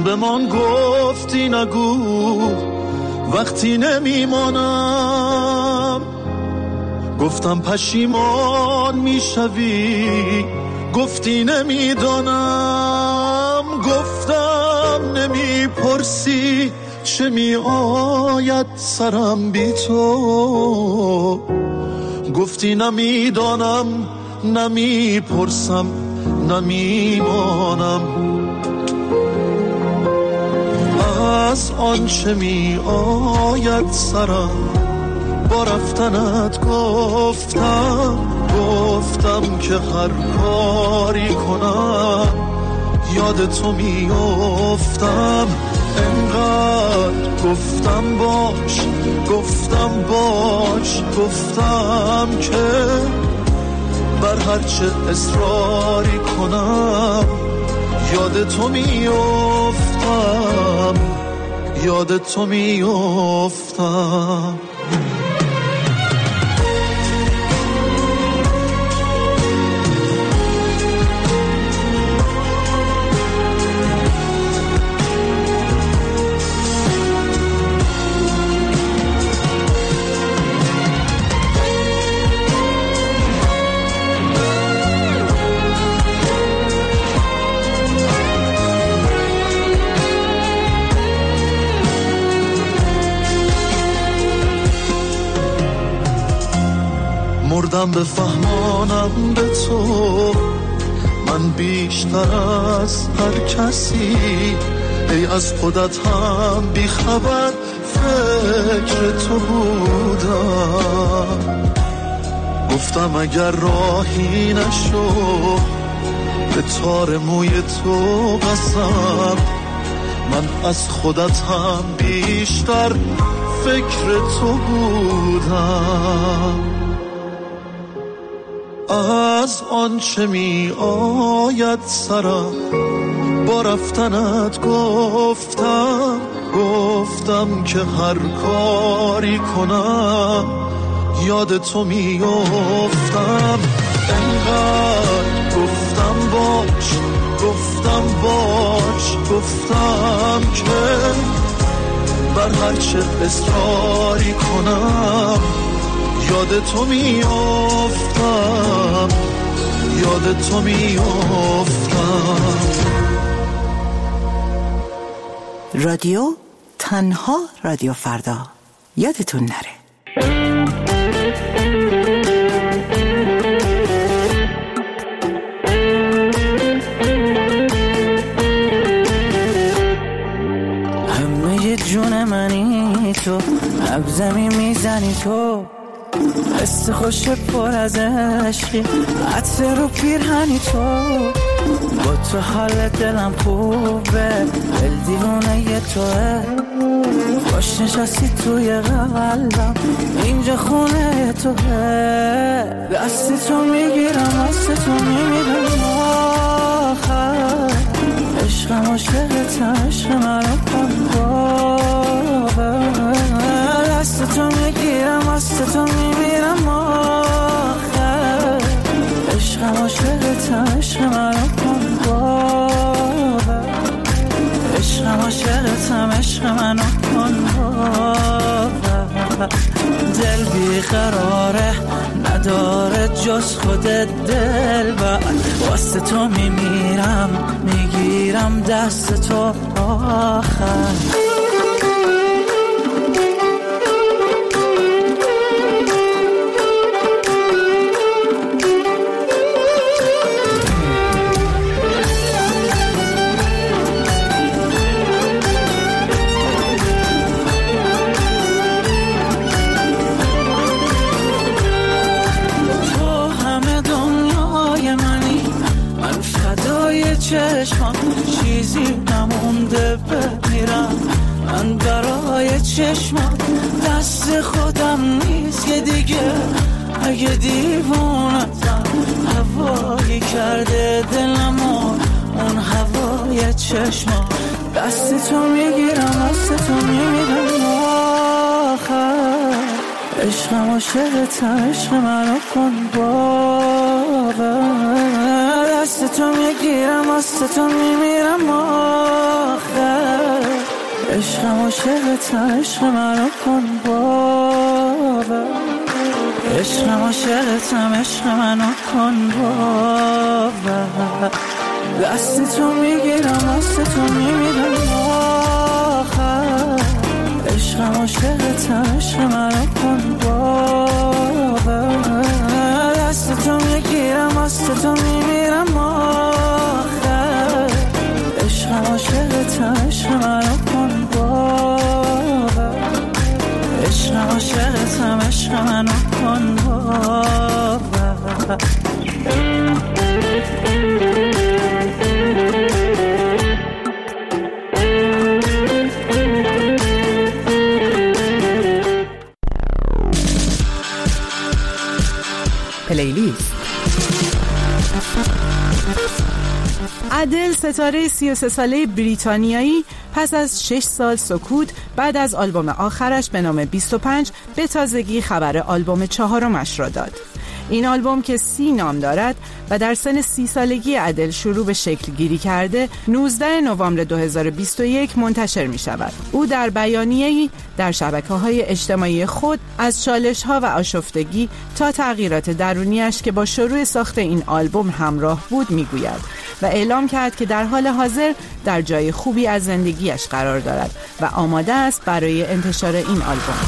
به من گفتی نگو وقتی نمیمانم، گفتم پشیمان میشوی گفتی نمیدانم، گفتم نمیپرسی چه می آید سرم بی تو، گفتی نمیدانم نمیپرسم نمیمانم. از آنچه می آید سرم با رفتنت گفتم که هر کاری کنم یاد تو می افتم. انقدر گفتم که بر هرچه اصراری کنم یاد تو می افتم. مردم بفهمانم به تو من بیشتر از هر کسی، ای از خودت هم بیخبر فکر تو بودم. گفتم اگر راهی نشو به تار موی تو قسم، من از خودت هم بیشتر فکر تو بودم. از آنچه می آید سرم با رفتنت گفتم که هر کاری کنم یاد تو می افتم. انقدر گفتم که بر هرچه اصراری کنم یاد تو می افتم. رادیو تنها رادیو فردا، یادتون نره. همه جون منی تو، نبضمی میزنی تو، حس خوش پر از عشقی، عطر رو پیرهنی تو، با تو حال دلم خوبه، دل دیوانه ی توه، خوش نشستی توی قلبم، اینجا خونه توه، دست تو میگیرم دست تو میمیرم آخر، عشقم عاشقتم عشق منو کن دست تو میگیرم دست تو میمیرم آخر، عشقم عاشقتم عشق منو کن عشقم عاشقتم عشق منو کن دل بیقراره نداره جز خودت دل واسه تو میگیرم دست تو آخر. چشمم چیزی نمونده بمیرم، من برای چشمم دست خودم نیست که دیگه، اگه دیوانتم هوایی کرده دلمو اون هوای چشمم، دست تو میگیرم دست تو میمیرم آخر، عشقم عاشقتم عشق منو کن باور، دست تو میگیرم واسه تو میمیرم آخر عشقم عاشقتم عشق منو کن باور عشقم عاشقتم عشق منو کن باور دست تو میگیرم واسه تو میمیرم آخر عشقم عاشقتم عشق منو کن باور دست تو میگیرم واسه تو میمیرم آخر عشقم عاشقتم عشق منو کن باور عشقم عاشقتم عشق منو کن باور پلیلیست. ادل ستاره 33 ساله بریتانیایی پس از 6 سال سکوت بعد از آلبوم آخرش به نام 25 به تازگی خبر آلبوم 4مش را داد. این آلبوم که 30 نام دارد و در سن 30 سالگی ادل شروع به شکل گیری کرده 19 نوامبر 2021 منتشر می شود. او در بیانیه‌ای در شبکه‌های اجتماعی خود از چالش‌ها و آشفتگی تا تغییرات درونیش که با شروع ساخت این آلبوم همراه بود می گوید و اعلام کرد که در حال حاضر در جای خوبی از زندگیش قرار دارد و آماده است برای انتشار این آلبوم.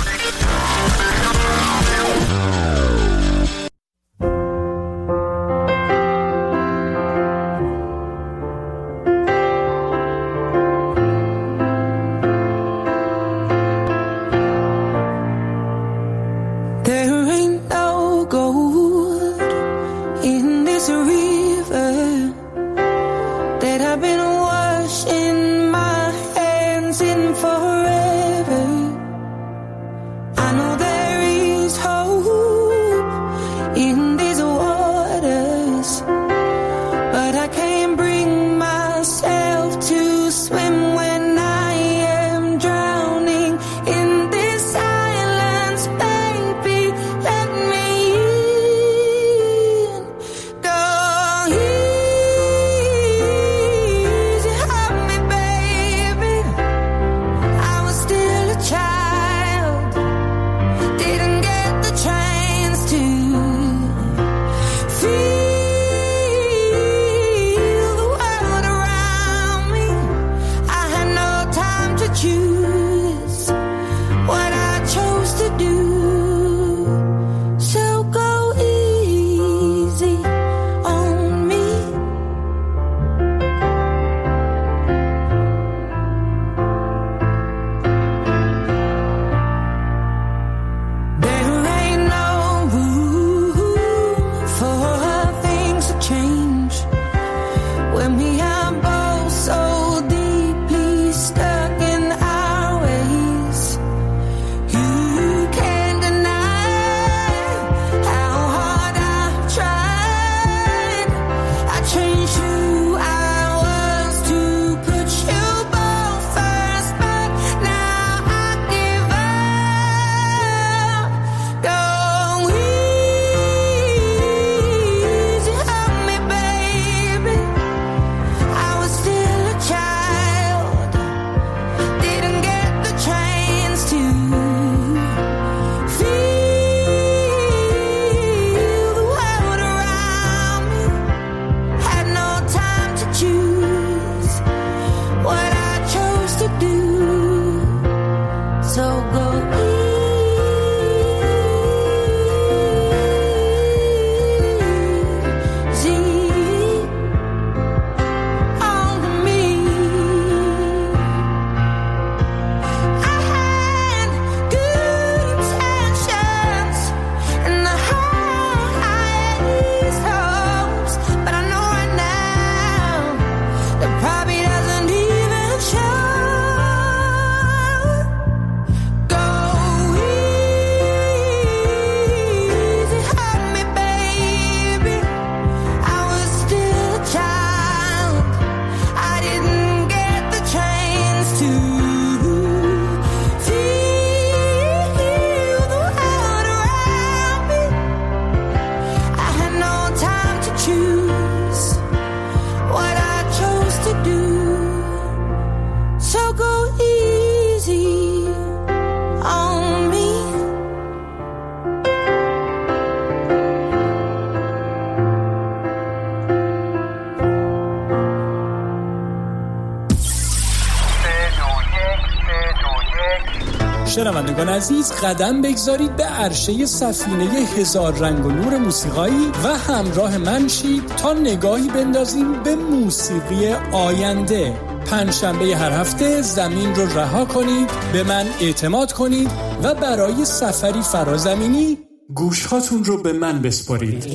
I was شنوندگان عزیز، قدم بگذارید به عرشه سفینه هزار رنگ و نور موسیقایی و همراه من شید تا نگاهی بندازیم به موسیقی آینده. پنجشنبه هر هفته زمین رو رها کنید، به من اعتماد کنید و برای سفری فرازمینی گوشهاتون رو به من بسپارید.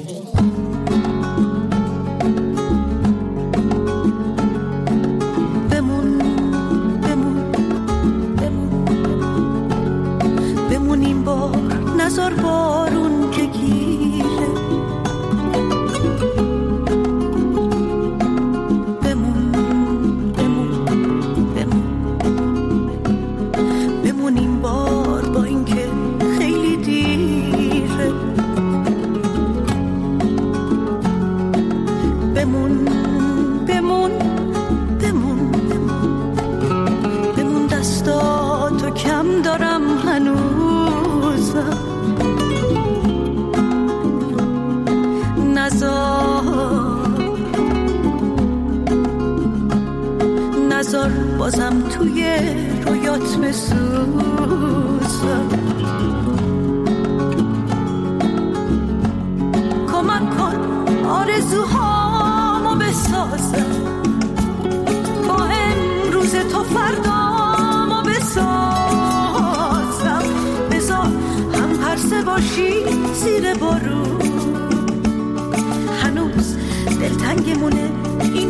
نزار بارون که گیره، بمون بمون این بار با این که خیلی دیره، بمون دستاتو کم دارم هنوزم، نزار بازم توی رویات بسوزم، کمک کن آرزوهامو بسازم، با امروز تا فردامو بسازم، بذار هم پرسه باشی زیر بارون، هنوز دلتنگمونه این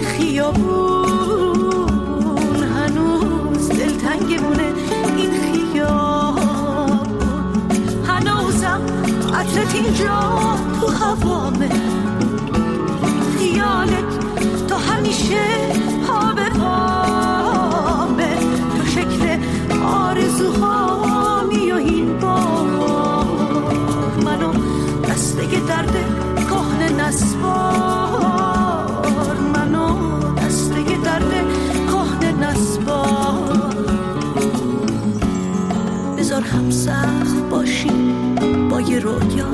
خیابون، هنوز دلتنگمونه این خیابون، هنوزم عطرت اینجا تو هوامه، خیالت تا همیشه پا به پامه، تو شکل آرزوهامی و این بار منو دسته درد کهنه نسبار، منو دسته درد کهنه نسبار، بذار هم سخت باشیم با یه رویا،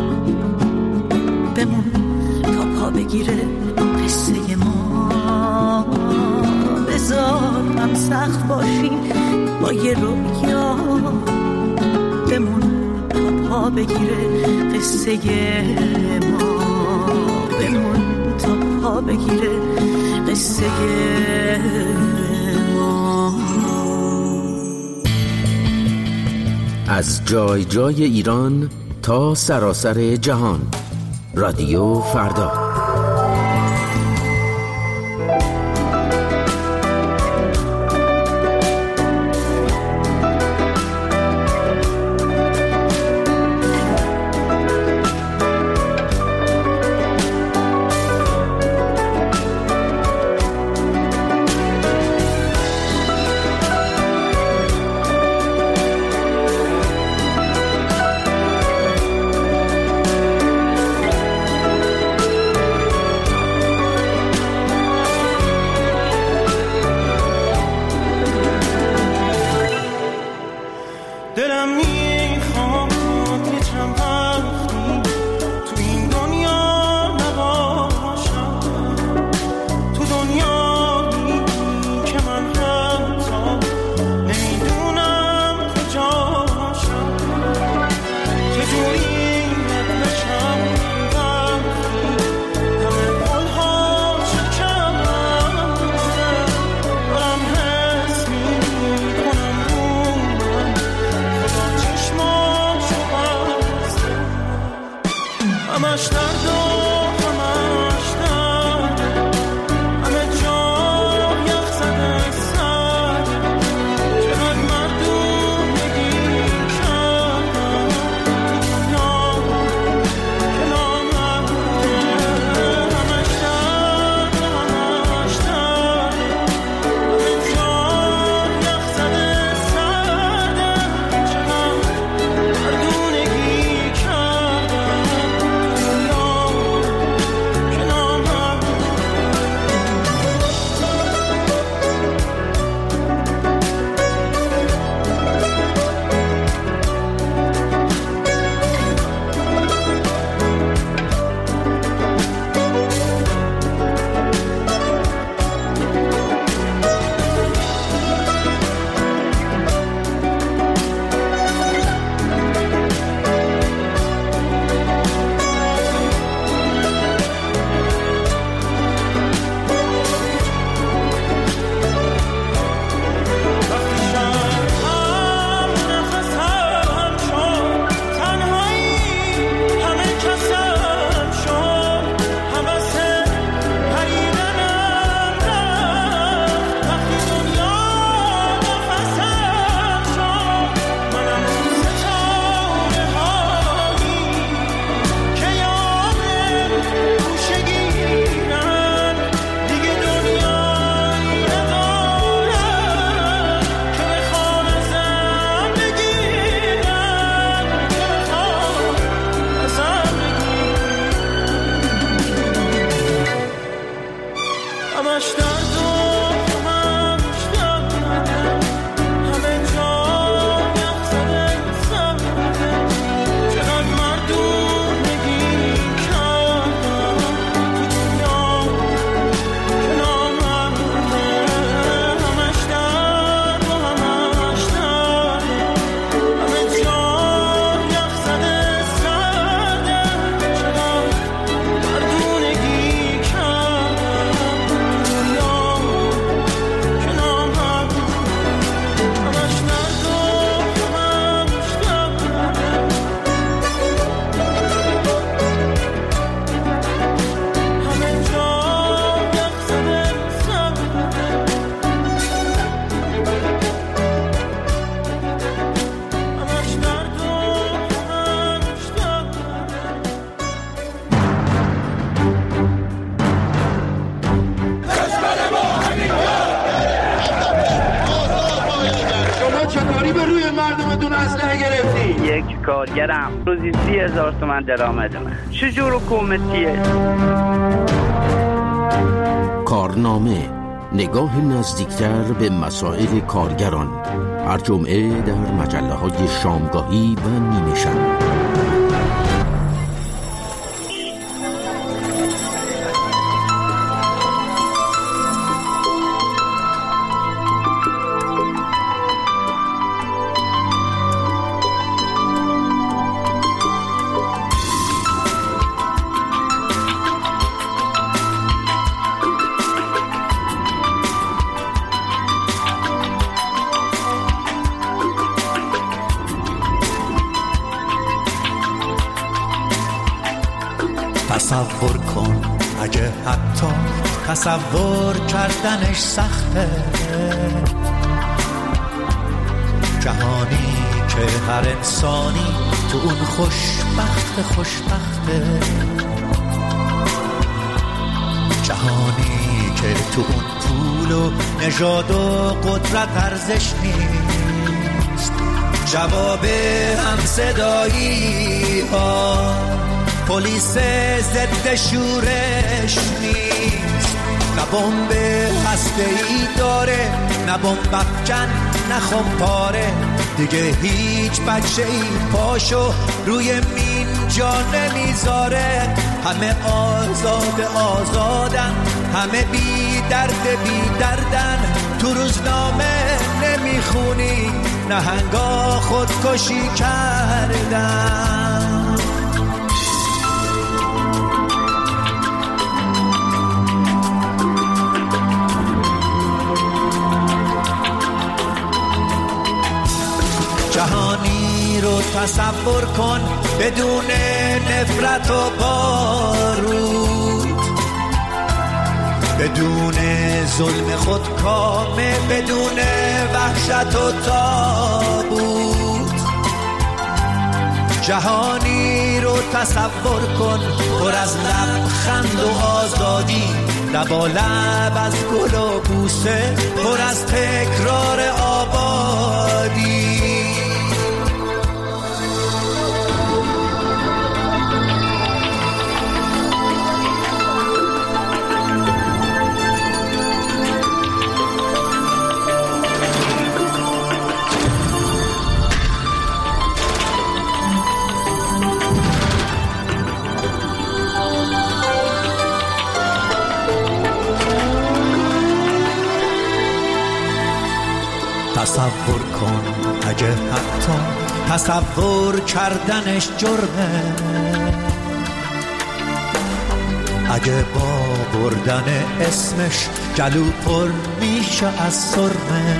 بمون تا پا بگیره قصه ما، بذار هم سخت باشیم با یه رویا، بمون تا پا بگیره قصه ما، بمون تا پا بگیره قصه ما. از جای جای ایران تا سراسر جهان، رادیو فردا. روی مردمتون اسلحه گرفتی؟ یک کارگرم روزی 30,000 تومان درآمدمه. چجور حکومتیه؟ کارنامه، نگاه نزدیکتر به مسائل کارگران، هر جمعه در مجله‌های شامگاهی و نیمه شب. تصور کن اگه حتی تصور کردنش سخته، جهانی که هر انسانی تو اون خوشبخته، جهانی که تو اون پول و نژاد و قدرت ارزش نیست، جواب همصدایی ها پلیس ضد شورش نیست، نه بمب هسته‌ای داره، نه بمب افکن، نه خمپاره، دیگه هیچ بچه‌ای پاشو روی مین جا نمیذاره، همه آزادن، همه بی دردن، تو روزنامه نمیخونی نهنگا خودکشی کردن. جهانی رو تصور کن بدون نفرت و بارود، بدون ظلم خودکامه، بدون وحشت و تابوت. جهانی رو تصور کن پر از لبخند و آزادی، لبالب از گل و بوسه، پر از تکرار آبادی. تصور کن اگه حتی تصور کردنش جرمه، اگه با بردن اسمش گلو پر میشه از سرمه.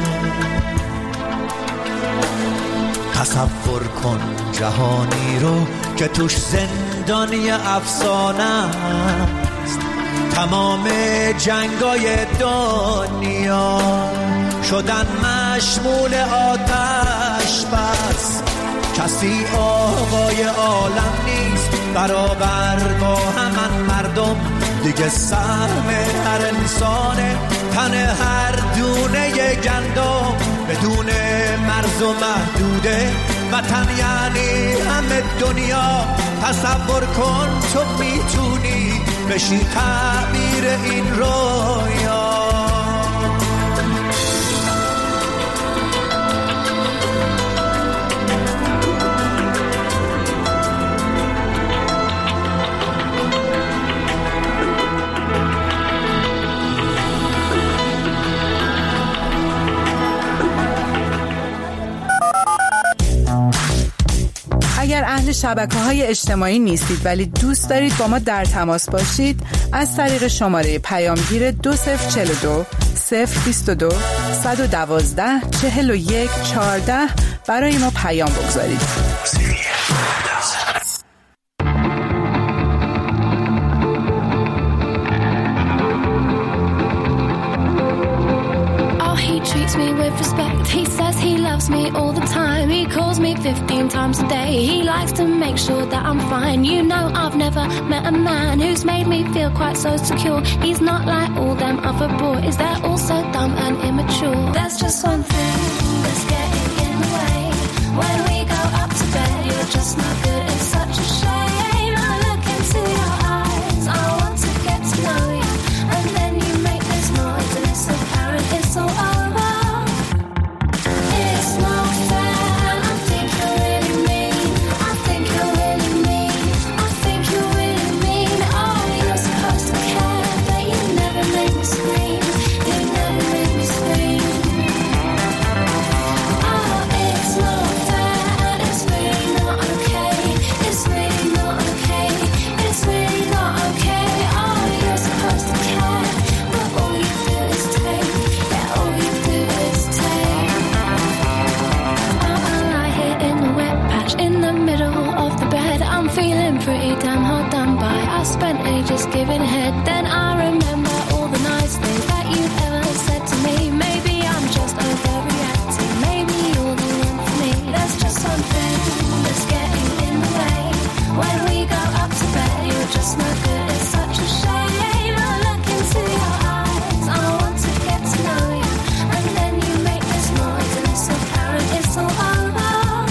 تصور کن جهانی رو که توش زندانی افسانه است، تمام جنگای دنیا شدن مشمول آتش بس، کسی آقای عالم نیست برابر با همان مردم، دیگه سهم هر انسانه تن هر دونه گندم، بدون مرز و محدوده وطن یعنی همه دنیا. تصور کن تو میتونی بشی تعبیر این رویا. اگر اهل شبکه‌های اجتماعی نیستید ولی دوست دارید با ما در تماس باشید، از طریق شماره پیامگیر 2042 022 112 41 14 برای ما پیام بگذارید. Treats me with respect. He says he loves me all the time. He calls me 15 times a day. He likes to make sure that I'm fine. You know I've never met a man who's made me feel quite so secure. He's not like all them other boys. They're all so dumb and immature. There's just one thing that's getting in the way. pretty damn hard done by. I spent ages giving head, then I remember all the nice things that you've ever said to me. Maybe I'm just overreacting, maybe you're the one for me. There's just something that's getting in the way. When we go up to bed, you're just no good, it's such a shame. I look into your eyes, I want to get to know you, and then you make this noise and it's apparent it's all over.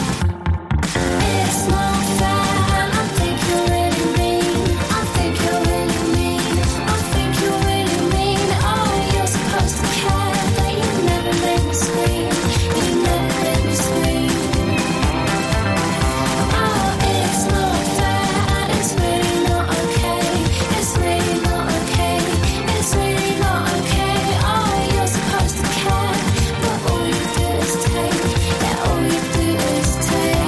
It's not fair, and I think you're really mean. I think you're really mean. I think you're really mean. Oh, you're supposed to care, but you never made me scream. You never made me scream. Oh, it's not fair, and it's really not okay. It's really not okay. It's really not okay. Oh, you're supposed to care, but all you do is take. Yeah, all you do is take.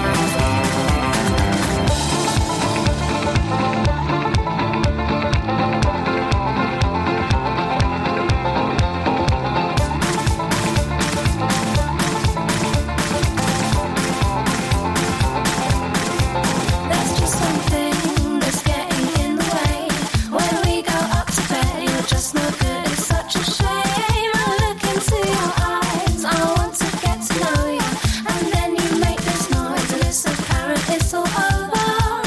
There's just something that's getting in the way. When we go up to bed, you're just no good, it's such a shame. I look into your eyes, I want to get to know you, and then you make this noise and it's apparent it's all over.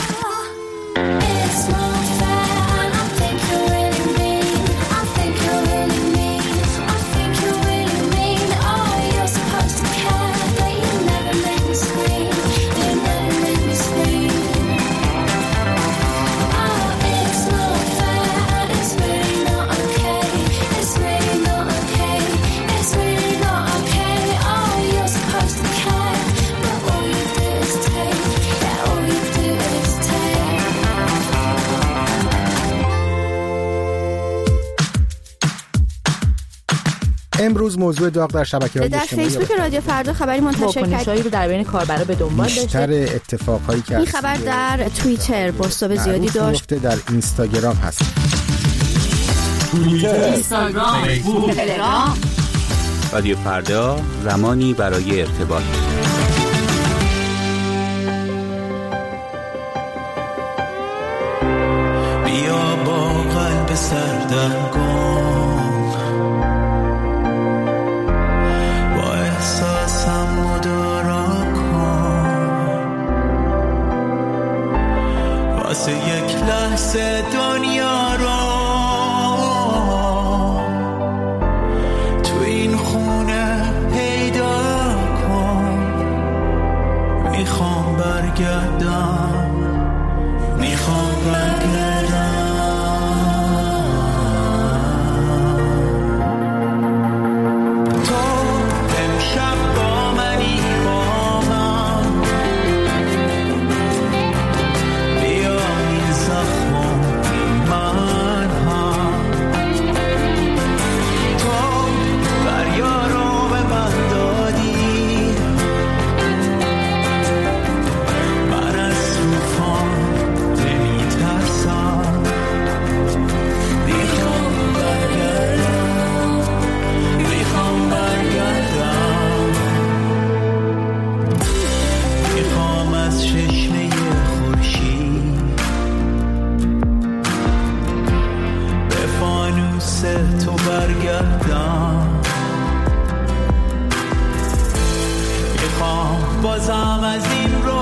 It's not fair, and I think you're really mean. I think you're really mean. I think you're really mean. Oh, you're supposed to care, but you never make me scream. You never make me scream. Oh, it's not fair, and it's really not okay. It's really not okay. It's really not okay. Oh, you're supposed to care, but all you do is take. Yeah, all you do is take. امروز موضوع داغ در شبکه‌های در اجتماعی فیسبوک رادیو فردا خبری منتشر واکنش‌هایی کرد رو در بین کاربرا به دنبال بیشتر داشته. اتفاقهایی که این خبر در توییتر بازتاب زیادی داشت. در اینستاگرام هست. اینستاگرام، فیسبوک، تلگرام. رادیو فردا، زمانی برای ارتباط. بیا با قلب سردرگم با احساسم مدارا کن، واسه یک لحظه دنیا رو تو این خونه پیدا کن. میخوام برگردم، میخوام برگردم. تو امشب با منی، با من بیا این زخم من هم. تو دریا رو به من دادی، من از طوفان نمیترسم. میخوام برگردم، میخوام برگردم. میخوام از چشمه خورشید به فانوس تو برگردم. میخوام بازم از این رو